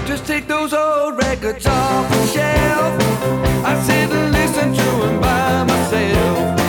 Just take those old records off the shelf. I sit and listen to them by myself.